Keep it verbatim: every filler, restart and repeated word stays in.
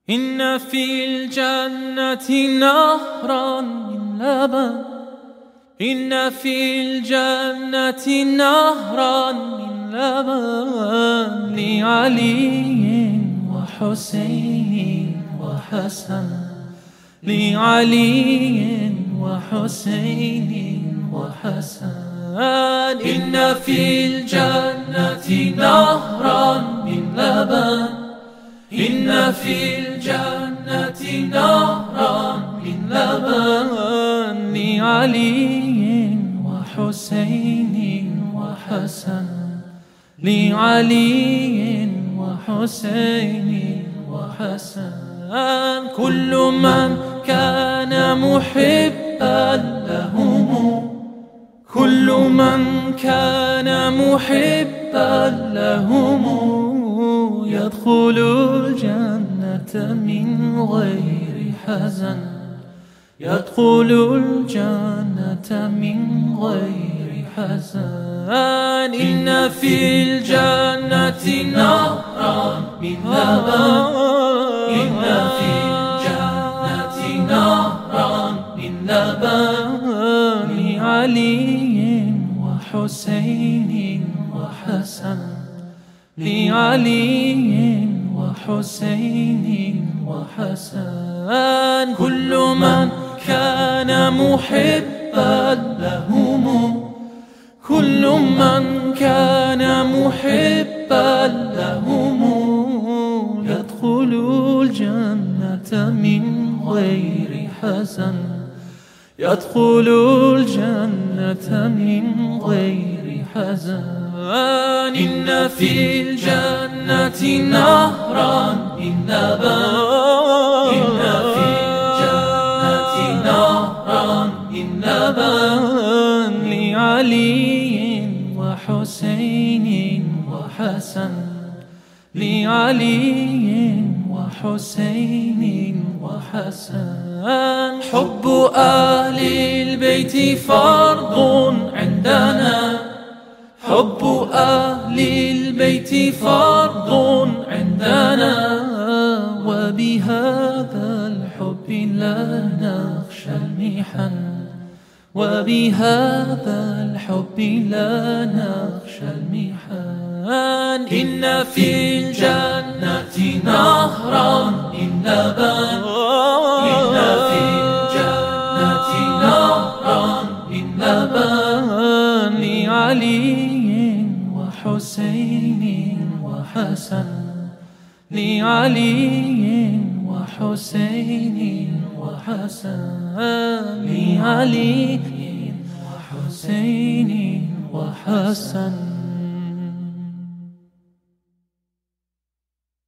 إن في الجنة نهرا من لبن إن في الجنة نهرا من لبن لعلي وحسين وحسن لعلي وحسين وحسن إن في الجنة نهرا من لبن إن في الجنة نهرا من لبن لعلي وحسين وحسن لعلي وحسين وحسن كل من كان محبا لهم كل من كان محبا لهم يدخل الجنة من غير حزن يدخل الجنة من غير حزن إن في الجنة نهرا من لبن إن في الجنة نهرا من لبن لعلي وحسين وحسن لعلي وحسين وحسن كل من كان محبا لهم كل من كان محبا لهم يدخل الجنة من غير حزن يدخل الجنة من غير حزن إن في الجنة نهرا من لبن إن في الجنة نهرا من لبن لعلي وحسين وحسن لعلي وحسين وحسن حب أهل البيت فرض عندنا حب أهل البيت فرض عندنا وبهذا الحب لا نخشى المحن وبهذا الحب لا نخشى المحن إن في الجنة نهرا من لبن إن في الجنة نهرا من لبن لعلي وحسين وحسن لعلي وحسين وحسن لعلي وحسين وحسن